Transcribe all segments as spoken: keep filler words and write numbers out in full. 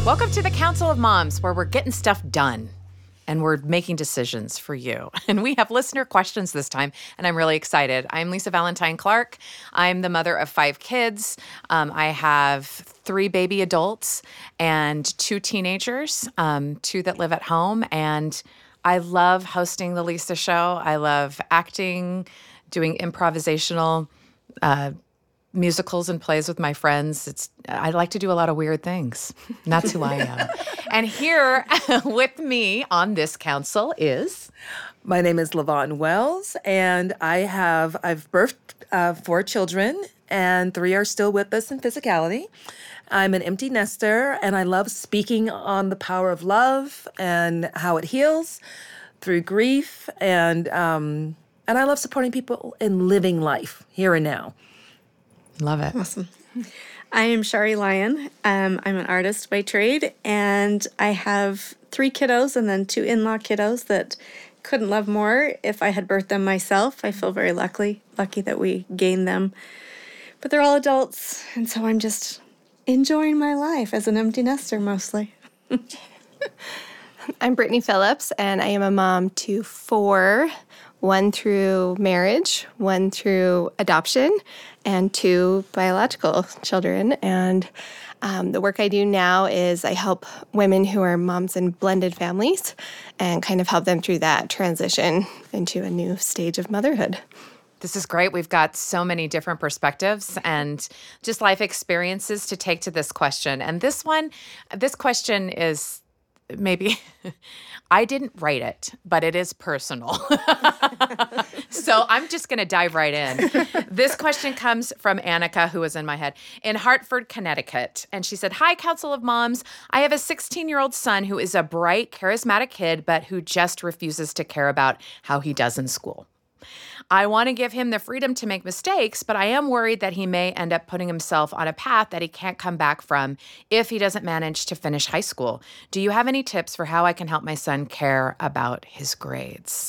Welcome to the Council of Moms, where we're getting stuff done and we're making decisions for you. And we have listener questions this time, and I'm really excited. I'm Lisa Valentine Clark. I'm the mother of five kids. Um, I have three baby adults and two teenagers, um, two that live at home. And I love hosting the Lisa Show. I love acting, doing improvisational uh musicals and plays with my friends. It's I like to do a lot of weird things. And that's who I am. And here with me on this council is... My name is LaVon Wells, and I have, I've birthed uh, four children, and three are still with us in physicality. I'm an empty nester, and I love speaking on the power of love and how it heals through grief, and um, and I love supporting people in living life here and now. Love it. Awesome. I am Shari Lyon. Um, I'm an artist by trade, and I have three kiddos and then two in-law kiddos that couldn't love more if I had birthed them myself. I feel very lucky, lucky that we gained them. But they're all adults, and so I'm just enjoying my life as an empty nester mostly. I'm Brittany Phillips, and I am a mom to four, one through marriage, one through adoption, and two biological children. And um, the work I do now is I help women who are moms in blended families and kind of help them through that transition into a new stage of motherhood. This is great. We've got so many different perspectives and just life experiences to take to this question. And this one, this question is maybe, I didn't write it, but it is personal. So I'm just going to dive right in. This question comes from Annika, who was in my head, in Hartford, Connecticut. And she said, "Hi, Council of Moms. I have a sixteen-year-old son who is a bright, charismatic kid, but who just refuses to care about how he does in school. I want to give him the freedom to make mistakes, but I am worried that he may end up putting himself on a path that he can't come back from if he doesn't manage to finish high school. Do you have any tips for how I can help my son care about his grades?"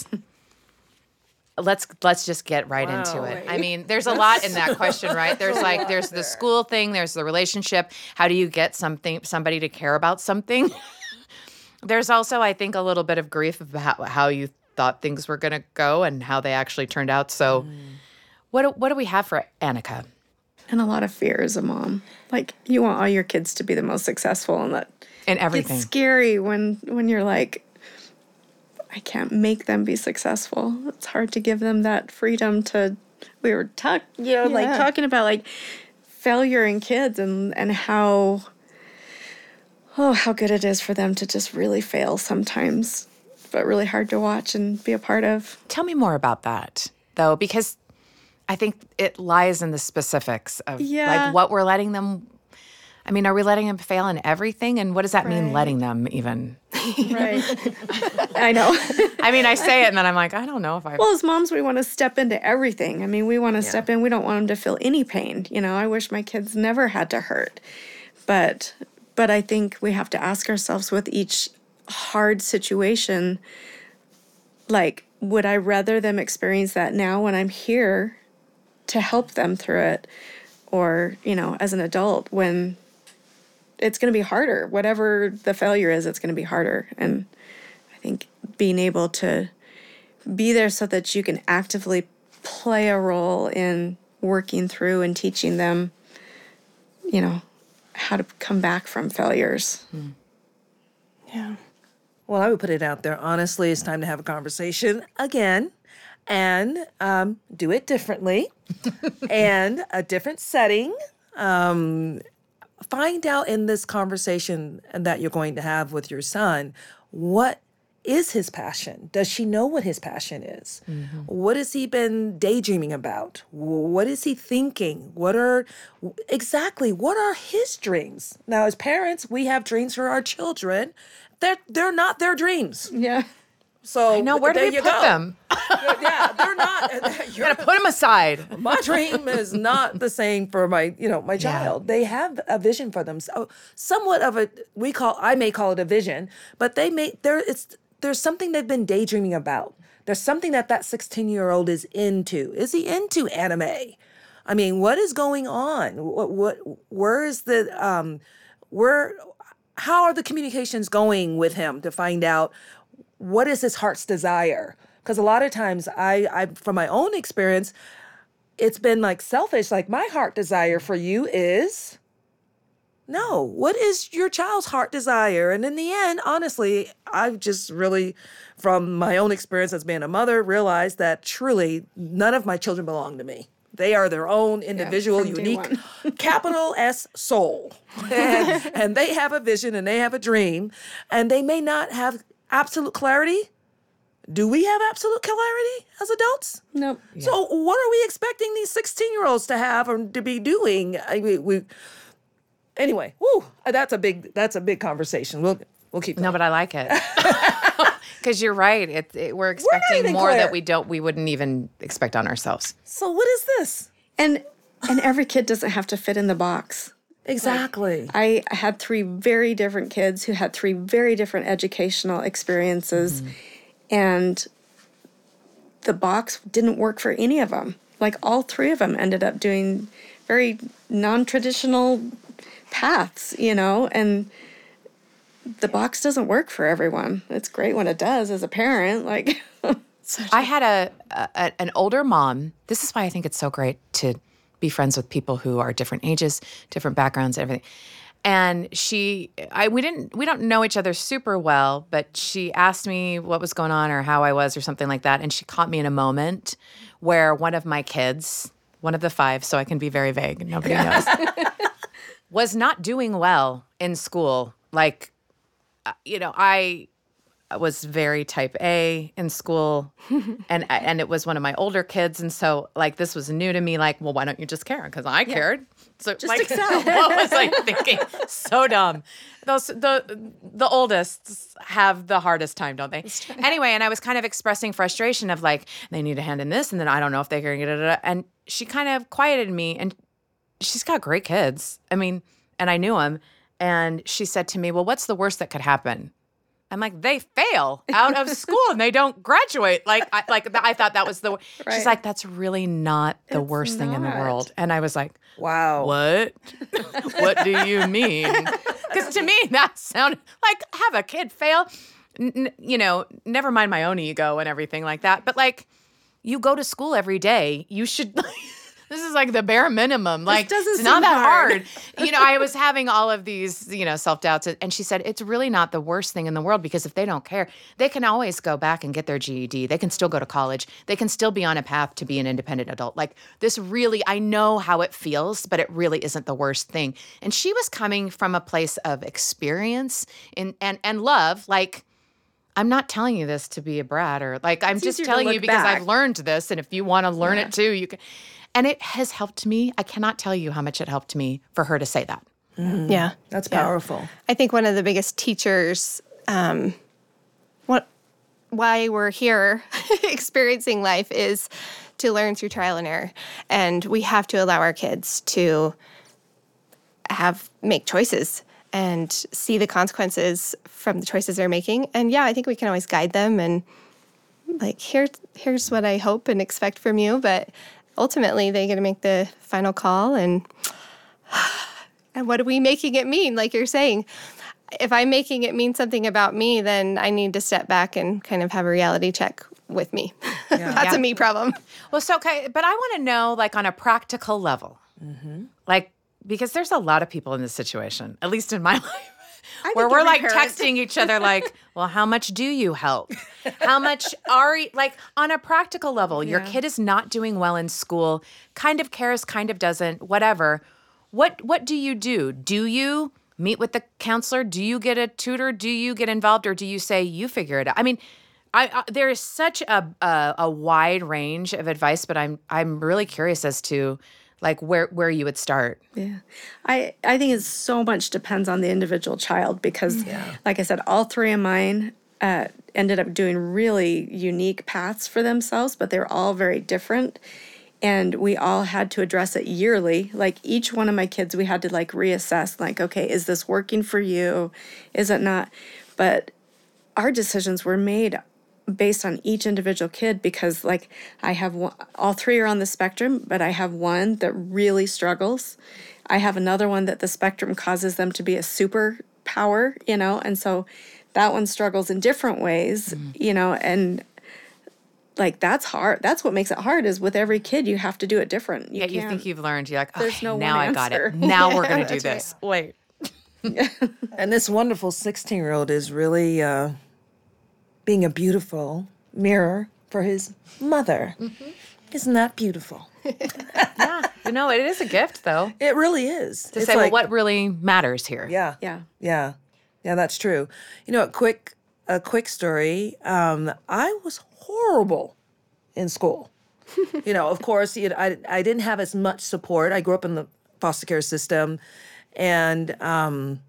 Let's let's just get right Wow. into it. I mean, there's a lot in that question, right? There's like there's the school thing, there's the relationship. How do you get something somebody to care about something? There's also, I think, a little bit of grief about how you thought things were going to go and how they actually turned out. So mm. what, do, what do we have for Annika? And a lot of fear as a mom. Like, you want all your kids to be the most successful, and that in everything. It's scary when, when you're like, I can't make them be successful. It's hard to give them that freedom to, we were talk, you know, yeah. like talking about like failure in kids and, and how, oh, how good it is for them to just really fail sometimes, but really hard to watch and be a part of. Tell me more about that, though, because I think it lies in the specifics of yeah. like what we're letting them. I mean, are we letting them fail in everything? And what does that right. mean, letting them even? Right. I know. I mean, I say it and then I'm like, I don't know if I. Well, as moms, we want to step into everything. I mean, we want to yeah. step in. We don't want them to feel any pain. You know, I wish my kids never had to hurt. But, but I think we have to ask ourselves with each hard situation, like, would I rather them experience that now when I'm here to help them through it, or, you know, as an adult when it's going to be harder, whatever the failure is, it's going to be harder. And I think being able to be there so that you can actively play a role in working through and teaching them, you know, how to come back from failures. Mm. Yeah. Well, I would put it out there. Honestly, it's time to have a conversation again and um, do it differently and a different setting. Um, find out in this conversation that you're going to have with your son, what is his passion? Does she know what his passion is? Mm-hmm. What has he been daydreaming about? What is he thinking? What are, exactly, what are his dreams? Now, as parents, we have dreams for our children. They're, they're not their dreams. Yeah. So I know, where do we put go. them? Yeah, they're not. You gotta put them aside. My dream is not the same for my, you know, my child. Yeah. They have a vision for themselves, somewhat of a, we call, I may call it a vision, but they may, there, it's, there's something they've been daydreaming about. There's something that that sixteen-year-old is into. Is he into anime? I mean, what is going on? What, what, where is the, um, where, how are the communications going with him to find out what is his heart's desire? Because a lot of times I, I, from my own experience, it's been like selfish. Like my heart desire for you is, no, what is your child's heart desire? And in the end, honestly, I've just really, from my own experience as being a mother, realized that truly none of my children belong to me. They are their own individual, from day unique, one. capital S soul. And, and they have a vision and they have a dream. And they may not have absolute clarity. Do we have absolute clarity as adults? Nope. So what are we expecting these sixteen-year-olds to have or to be doing? I mean, we, anyway, whew, that's a big that's a big conversation. We'll we'll keep No, going. but I like it. Because you're right. It, it, we're expecting even more clear. that we don't, we wouldn't even expect on ourselves. So what is this? And and every kid doesn't have to fit in the box. Exactly. I had three very different kids who had three very different educational experiences, Mm-hmm. and the box didn't work for any of them. Like all three of them ended up doing very non-traditional paths, you know, and the box doesn't work for everyone. It's great when it does as a parent, like I had a, a an older mom. This is why I think it's so great to be friends with people who are different ages, different backgrounds, and everything. And she, I, we didn't, we don't know each other super well, but she asked me what was going on or how I was or something like that. And she caught me in a moment where one of my kids, one of the five, so I can be very vague, nobody knows, was not doing well in school. Like, uh, you know, I was very type A in school, and and it was one of my older kids, and so like this was new to me. Like, well, why don't you just care? Because I cared. So just like, excel. What was I thinking? So dumb. Those the the oldest have the hardest time, don't they? Anyway, and I was kind of expressing frustration of like they need to hand in this, and then I don't know if they're going to get it. And she kind of quieted me, and she's got great kids. I mean, and I knew them, and she said to me, "Well, what's the worst that could happen?" I'm like, they fail out of school and they don't graduate. Like, I, like I thought that was the. Right. She's like, that's really not the It's worst thing in the not. world. And I was like, Wow. what? What do you mean? Because to me, that sounded like have a kid fail. N- n- you know, never mind my own ego and everything like that. But like, you go to school every day. You should. This is like the bare minimum. Like, doesn't it's not seem that hard. hard. You know, I was having all of these, you know, self-doubts. And she said, it's really not the worst thing in the world because if they don't care, they can always go back and get their G E D. They can still go to college. They can still be on a path to be an independent adult. Like this really, I know how it feels, but it really isn't the worst thing. And she was coming from a place of experience in, and, and love. Like, I'm not telling you this to be a brat or like, I'm It's just easier to telling you look because back. I've learned this. And if you want to learn Yeah. it too, you can. And it has helped me. I cannot tell you how much it helped me for her to say that. Yeah. That's Yeah. powerful. I think one of the biggest teachers, um, what, why we're here experiencing life is to learn through trial and error. And we have to allow our kids to have make choices and see the consequences from the choices they're making. And yeah, I think we can always guide them and like, here, here's what I hope and expect from you. But ultimately, they get to make the final call. And and what are we making it mean? Like you're saying, if I'm making it mean something about me, then I need to step back and kind of have a reality check with me. That's Yeah. a me problem. Well, so, okay, but I want to know, like, on a practical level, like, because there's a lot of people in this situation, at least in my life, where think we're every like parent- texting each other, like, well, how much do you help? How much are you, like, on a practical level, your kid is not doing well in school, kind of cares, kind of doesn't, whatever. What What do you do? Do you meet with the counselor? Do you get a tutor? Do you get involved, or do you say you figure it out? I mean, I, I there is such a, a a wide range of advice, but I'm I'm really curious as to like where where you would start. Yeah. I, I think it's so much depends on the individual child because, like I said, all three of mine uh, ended up doing really unique paths for themselves, but they were all very different. And we all had to address it yearly. Like each one of my kids, we had to like reassess, like, okay, is this working for you? Is it not? But our decisions were made based on each individual kid because like I have one, all three are on the spectrum, but I have one that really struggles. I have another one that the spectrum causes them to be a super power, you know, and so that one struggles in different ways, mm. you know, and like that's hard. That's what makes it hard is with every kid, you have to do it different. You yeah, you think you've learned. You're like, okay, there's no now one I got answer. it. Now yeah, we're going to do this. Right. Wait. And this wonderful sixteen-year-old is really uh, being a beautiful mirror for his mother. Mm-hmm. Isn't that beautiful? Yeah. You know, it is a gift, though. It really is. To it's say, like, well, what really matters here? Yeah. Yeah. Yeah. Yeah, that's true. You know, a quick, a quick story. Um, I was horrible in school. You know, of course, you know, I, I didn't have as much support. I grew up in the foster care system. And um,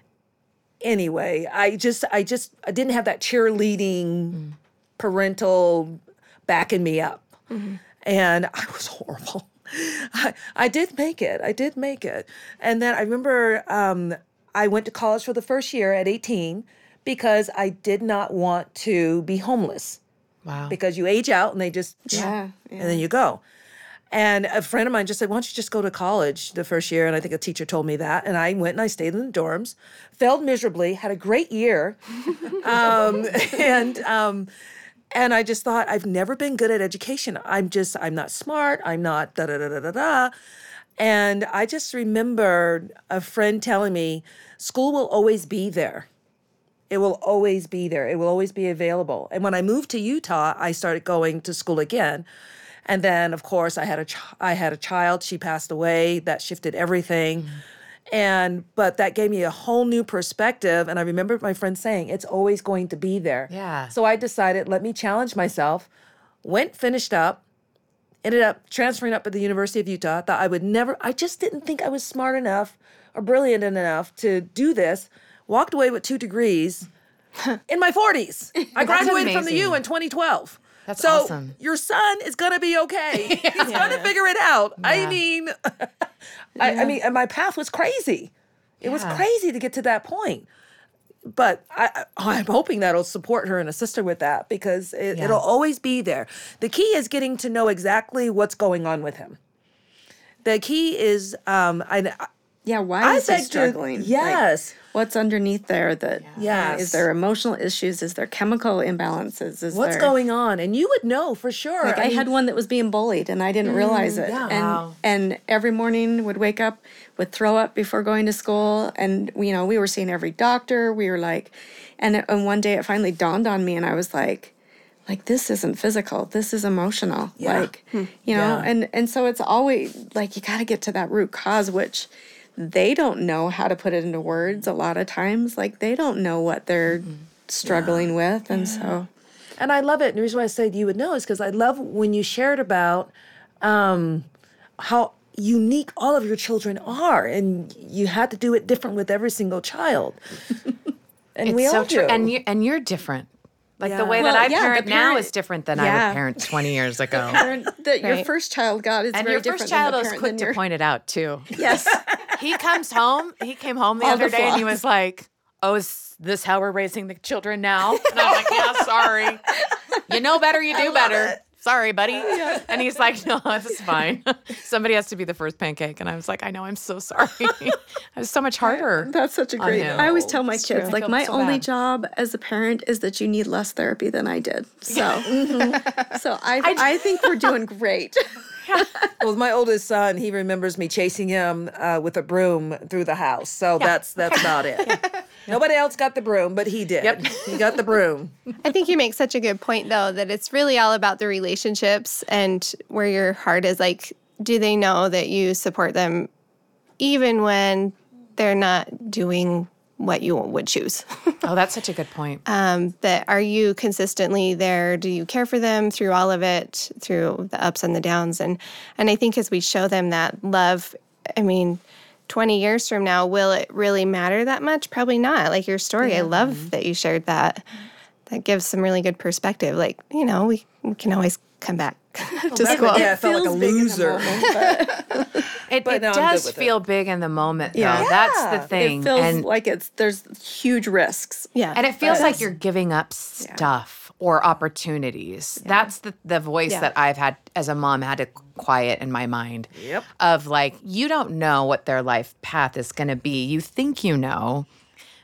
anyway, I just, I just, I didn't have that cheerleading mm. parental backing me up. Mm-hmm. And I was horrible. I, I did make it. I did make it. And then I remember um, I went to college for the first year at eighteen because I did not want to be homeless. Wow. Because you age out and they just, yeah, yeah. and then you go. And a friend of mine just said, why don't you just go to college the first year? And I think a teacher told me that. And I went and I stayed in the dorms, failed miserably, had a great year. um, and um, and I just thought, I've never been good at education. I'm just, I'm not smart. I'm not da da da da da da. And I just remember a friend telling me, school will always be there. It will always be there. It will always be available. And when I moved to Utah, I started going to school again. And then, of course, I had a ch- I had a child. She passed away. That shifted everything. Mm-hmm. And but that gave me a whole new perspective. And I remember my friend saying, it's always going to be there. Yeah. So I decided, let me challenge myself. Went, finished up, ended up transferring up at the University of Utah. Thought I would never, I just didn't think I was smart enough or brilliant enough to do this. Walked away with two degrees in my forties. I graduated from the U in twenty twelve. That's so awesome. Your son is going to be okay. yeah. He's going to figure it out. Yeah. I mean, I, yeah. I mean, and my path was crazy. It yeah. was crazy to get to that point. But I, I'm hoping that'll support her and assist her with that because it, yeah. it'll always be there. The key is getting to know exactly what's going on with him. The key is, um, I, yeah, why I is he beg to- struggling? yes. Like, what's underneath there that, Yes. is there emotional issues? Is there chemical imbalances? Is What's there, going on? And you would know for sure. Like I, mean, had one that was being bullied and I didn't realize it. yeah. And Wow. and every morning would wake up, would throw up before going to school. And, you know, we were seeing every doctor. We were like, and, and one day it finally dawned on me and I was like, like, this isn't physical. This is emotional. Yeah. Like, you know, Yeah. and, and so it's always like, you got to get to that root cause, which they don't know how to put it into words a lot of times. Like, they don't know what they're mm-hmm. struggling yeah. with. And yeah. so. And I love it. And the reason why I said you would know is because I love when you shared about um, how unique all of your children are. And you had to do it different with every single child. And it's we so all do. true. And, you, and you're different. Like Yeah. the way Well, that I yeah, the parent now parent- is different than I yeah. would parent twenty years ago. Parent that your Right. first child got is And very your different first child than the was parent quick than to your- point it out, too. Yes. He comes home, he came home the All other the day and he flaws. was like, oh, is this how we're raising the children now? And I'm like, yeah, sorry. You know better, you do better. Sorry, buddy. And he's like, no, it's fine. Somebody has to be the first pancake. And I was like, I know, I'm so sorry. It was so much harder. That's such a on great. him. I always tell my It's kids, true. I like, feel my so only bad. job as a parent is that you need less therapy than I did. So, so I, I think we're doing great. Well, my oldest son, he remembers me chasing him uh, with a broom through the house. So that's that's about it. Nobody else got the broom, but he did. Yep. He got the broom. I think you make such a good point, though, that it's really all about the relationships and where your heart is. Like, do they know that you support them even when they're not doing what you would choose? Oh, that's such a good point. um, that are you consistently there? Do you care for them through all of it, through the ups and the downs? And and I think as we show them that love, I mean, twenty years from now, will it really matter that much? Probably not. Like your story, I love that you shared that. That gives some really good perspective. Like, you know, we, we can always come back to back school. Yeah, I felt like a Feels big in the loser. moment, but It, But it no, I'm does good with it. feel big in the moment, though. Yeah. That's Yeah. the thing. it feels and, like it's there's huge risks. Yeah. and it feels But- like you're giving up stuff or opportunities. That's the, the voice Yeah. that I've had as a mom had to quiet in my mind. Yep. Of like, you don't know what their life path is going to be. You think you know,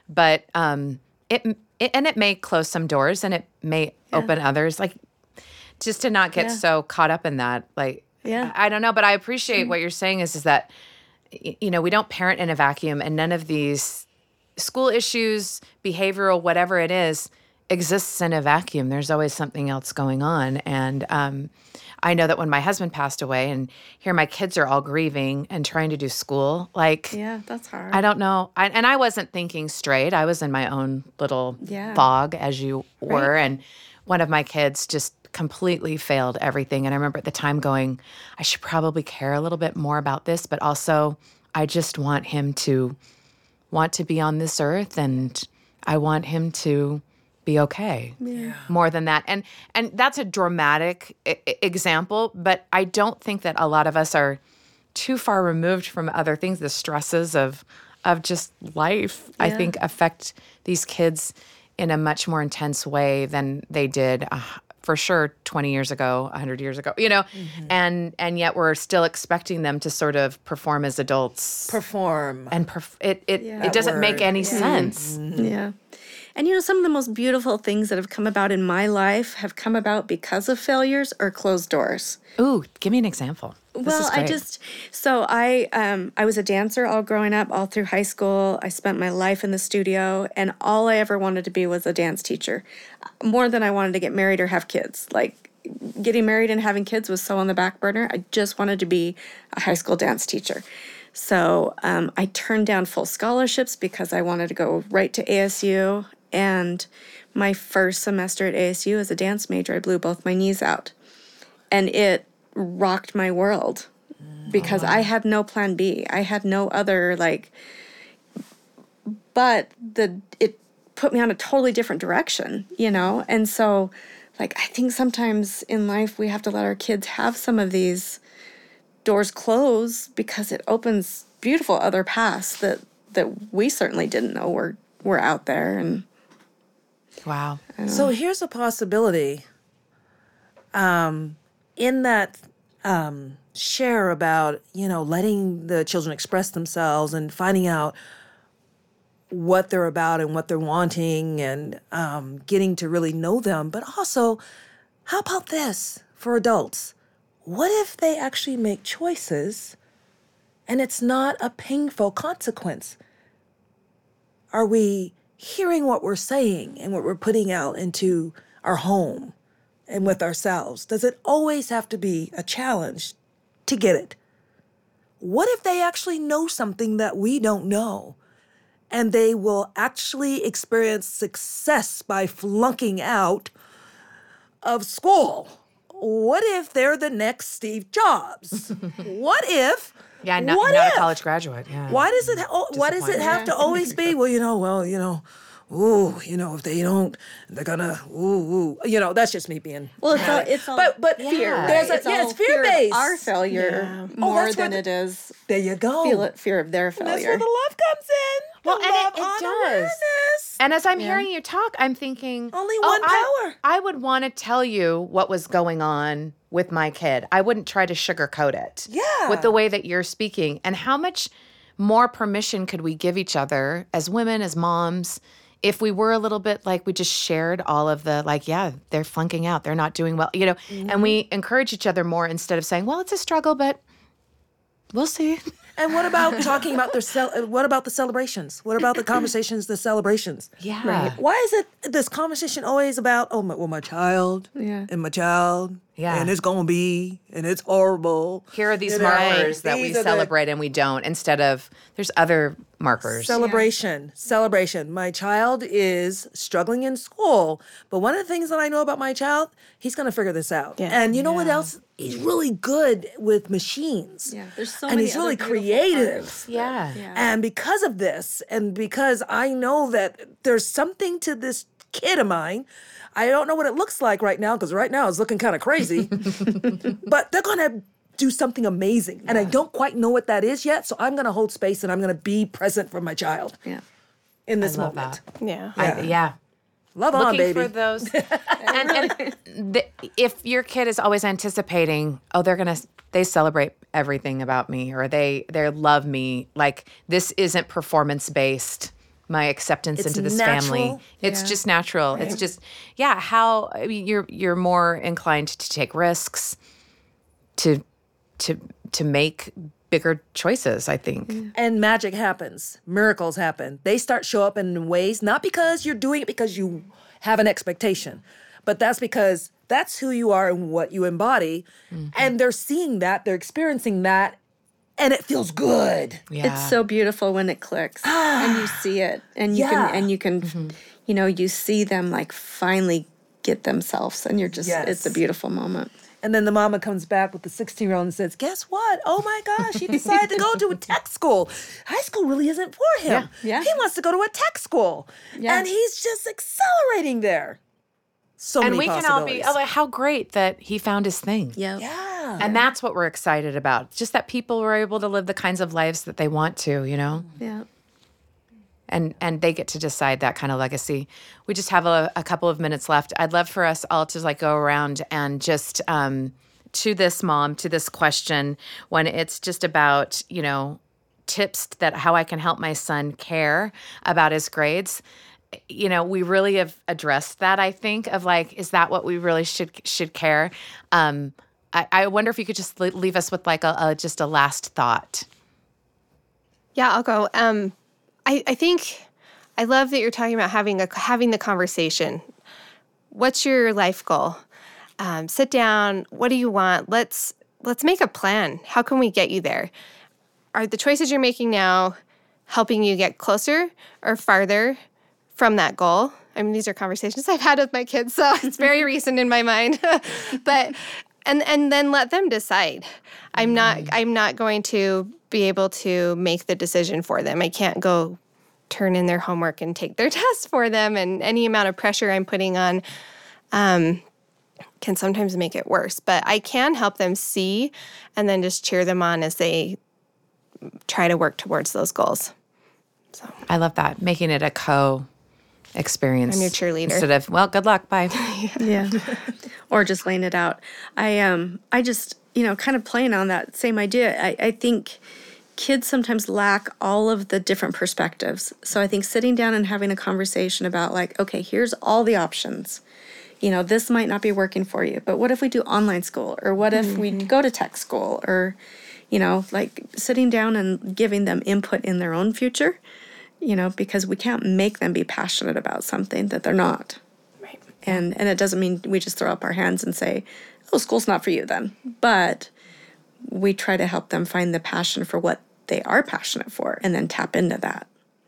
but um, it, it and it may close some doors and it may open others. Like just to not get Yeah. so caught up in that. Like Yeah. I, I don't know, but I appreciate what you're saying. Is is that y- you know we don't parent in a vacuum, and none of these school issues, behavioral, whatever it is, exists in a vacuum. There's always something else going on. And um, I know that when my husband passed away and here my kids are all grieving and trying to do school, like, Yeah, that's hard. I don't know. I, and I wasn't thinking straight. I was in my own little Yeah. fog, as you were. And one of my kids just completely failed everything. And I remember at the time going, I should probably care a little bit more about this, but also I just want him to want to be on this earth, and I want him to be okay. Yeah. More than that. And and that's a dramatic I- I- example, but I don't think that a lot of us are too far removed from other things. The stresses of of just life, I Yeah. think, affect these kids in a much more intense way than they did uh, for sure twenty years ago, one hundred years ago, you know, and and yet we're still expecting them to sort of perform as adults. Perform. and perf- it it, Yeah. it doesn't make word. any sense. Yeah. And you know, some of the most beautiful things that have come about in my life have come about because of failures or closed doors. Ooh, give me an example. This Well, is I great. just so I um I was a dancer all growing up, all through high school. I spent my life in the studio, and all I ever wanted to be was a dance teacher. More than I wanted to get married or have kids. Like getting married and having kids was so on the back burner. I just wanted to be a high school dance teacher. So um, I turned down full scholarships because I wanted to go right to A S U. And my first semester at A S U as a dance major, I blew both my knees out. And it rocked my world because I had no plan B. I had no other, like, but the it put me on a totally different direction, you know? And so, like, I think sometimes in life we have to let our kids have some of these doors close because it opens beautiful other paths that that we certainly didn't know were were out there. And Wow. So here's a possibility. Um, in that um, share about, you know, letting the children express themselves and finding out what they're about and what they're wanting and um, getting to really know them. But also, how about this for adults? What if they actually make choices and it's not a painful consequence? Are we hearing what we're saying and what we're putting out into our home and with ourselves? Does it always have to be a challenge to get it? What if they actually know something that we don't know and they will actually experience success by flunking out of school? What if they're the next Steve Jobs? What if? Yeah, not, what not if? a college graduate. Yeah. Why does it? Ha- why does it have to always be? Well, you know, well, you know, ooh, you know, if they don't, they're gonna, ooh, ooh, you know. That's just me being. well, it's all it's all But but fear. Yeah. There's a, It's yeah, all it's fear based. Our failure more that's where than the- it is There you go. feel it, fear of their failure. That's where the love comes in. Well, The and it- love, it honor, does. awareness. And as I'm hearing you talk, I'm thinking Only oh, one I- power. I, would want to tell you what was going on with my kid. I wouldn't try to sugarcoat it. Yeah. With the way that you're speaking. And how much more permission could we give each other as women, as moms, if we were a little bit like we just shared all of the, like, yeah, they're flunking out, they're not doing well, you know, and we encourage each other more instead of saying, well, it's a struggle, but we'll see. And what about talking about their cel- uh, what about the celebrations? What about the conversations, the celebrations? Yeah. Why is it this conversation always about, oh, my, well, my child Yeah. and my child, Yeah. and it's gonna be, and it's horrible. Here are these You know, markers that we these are the- celebrate and we don't, instead of there's other markers. Celebration, celebration. My child is struggling in school, but one of the things that I know about my child, he's gonna figure this out. Yeah. And you know what else? He's really good with machines. Yeah, there's so and many he's really other beautiful creative. parts. yeah. Yeah. And because of this, and because I know that there's something to this kid of mine, I don't know what it looks like right now, because right now it's looking kind of crazy, but they're going to do something amazing. And I don't quite know what that is yet, so I'm going to hold space and I'm going to be present for my child Yeah. in this Love moment. that. Yeah. I, yeah. Love on, Looking baby. for those. and and the, if your kid is always anticipating, oh, they're going to, they celebrate everything about me or they, they love me. Like this isn't performance based. my acceptance It's into this natural. family. It's Yeah. just natural. It's just yeah, how I mean you're you're more inclined to take risks, to to to make bigger choices, I think. And magic happens. Miracles happen. They start show up in ways, not because you're doing it because you have an expectation, but that's because that's who you are and what you embody. And they're seeing that, they're experiencing that, and it feels good. Yeah. It's so beautiful when it clicks and you see it and you Yeah. can and you can you know, you see them like finally get themselves and you're just it's a Yes. beautiful moment. And then the mama comes back with the sixteen-year-old and says, guess what? Oh my gosh, he decided to go to a tech school. High school really isn't for him. Yeah, yeah. He wants to go to a tech school. Yeah. And he's just accelerating there. So and many we can all be possibilities. oh, how great that he found his thing. Yeah. Yeah. And that's what we're excited about. Just that people were able to live the kinds of lives that they want to, you know? Yeah. And and they get to decide that kind of legacy. We just have a, a couple of minutes left. I'd love for us all to like go around and just um, to this mom, to this question, when it's just about, you know, tips that how I can help my son care about his grades. You know, we really have addressed that, I think, of like, is that what we really should should care? Um, I, I wonder if you could just le- leave us with like a, a just a last thought. Yeah, I'll go. Um, I, I think I love that you're talking about having a having the conversation. What's your life goal? Um, sit down. What do you want? Let's let's make a plan. How can we get you there? Are the choices you're making now helping you get closer or farther from that goal? I mean, these are conversations I've had with my kids, so it's very recent in my mind. But and and then let them decide. I'm not I'm not going to be able to make the decision for them. I can't go turn in their homework and take their tests for them, and any amount of pressure I'm putting on um, can sometimes make it worse. But I can help them see and then just cheer them on as they try to work towards those goals. I love that, making it a co experience. I'm your cheerleader. Instead of, well, good luck, bye. Yeah. Or just laying it out. I um I just, you know, kind of playing on that same idea. I, I think kids sometimes lack all of the different perspectives. So I think sitting down and having a conversation about like, okay, here's all the options. You know, this might not be working for you, but what if we do online school? Or what if we go to tech school? Or, you know, like sitting down and giving them input in their own future, you know, because we can't make them be passionate about something that they're not. Right. And and it doesn't mean we just throw up our hands and say, oh, school's not for you then. But we try to help them find the passion for what they are passionate for and then tap into that.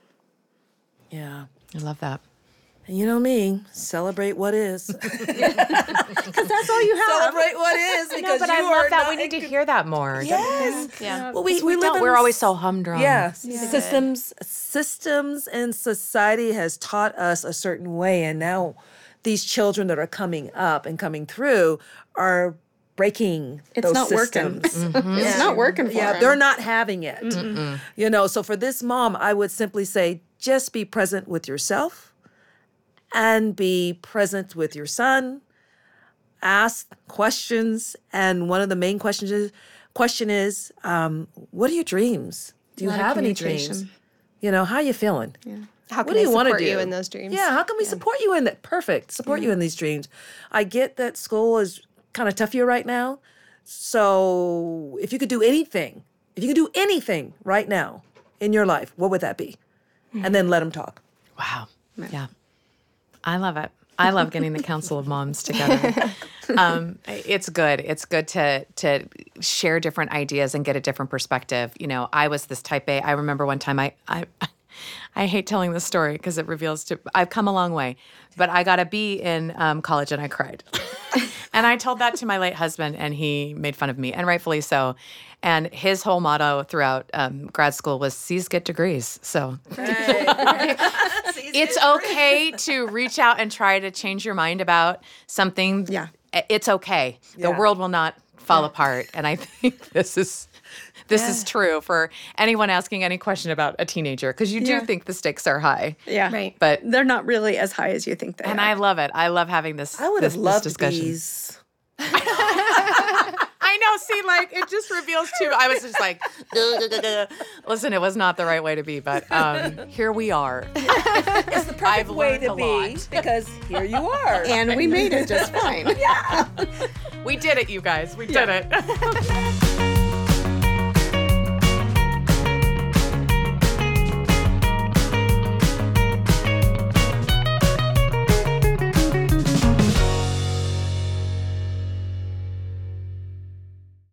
Yeah. I love that. And you know me, celebrate what is. Because that's all you have. Celebrate what is because No, but you I are love that. not We need to in- hear that more. Yes. Yeah. Well, we, We, we, live don't. in We're always so humdrum. Yeah. Systems systems and society has taught us a certain way, and now these children that are coming up and coming through are breaking It's those not working. systems. It's not working for Yeah, them. they're not having it. You know, so for this mom, I would simply say just be present with yourself and be present with your son. Ask questions, and one of the main questions is question is, um, what are your dreams? Do you A lot of have any dreams? communication. You know, how are you feeling? How What can do I you want to support do you in those dreams? Yeah, how can we support you in that? Perfect. Support you in these dreams. I get that school is kind of tough for you right now. So if you could do anything, if you could do anything right now in your life, what would that be? And then let them talk. Wow. Yeah. I love it. I love getting the Council of Moms together. Um, it's good. It's good to to share different ideas and get a different perspective. You know, I was this type A. I remember one time I I, I hate telling this story because it reveals to I've come a long way, but I got a B in um, college and I cried. And I told that to my late husband, and he made fun of me, and rightfully so. And his whole motto throughout um, grad school was C's get degrees. So it's okay to reach out and try to change your mind about something. Yeah. It's okay. The Yeah. world will not fall apart. And I think this is this is true for anyone asking any question about a teenager, because you do Yeah. think the stakes are high. Yeah. Right. But They're not really as high as you think they and are. I love it. I love having this. I would this, have this loved discussion. these. I know. See, like, it just reveals too. I was just like, listen, it was not the right way to be, but um, here we are. It's the perfect I've way learned to a be lot. because here you are. And we made it just fine. Yeah. We did it, you guys. We did it.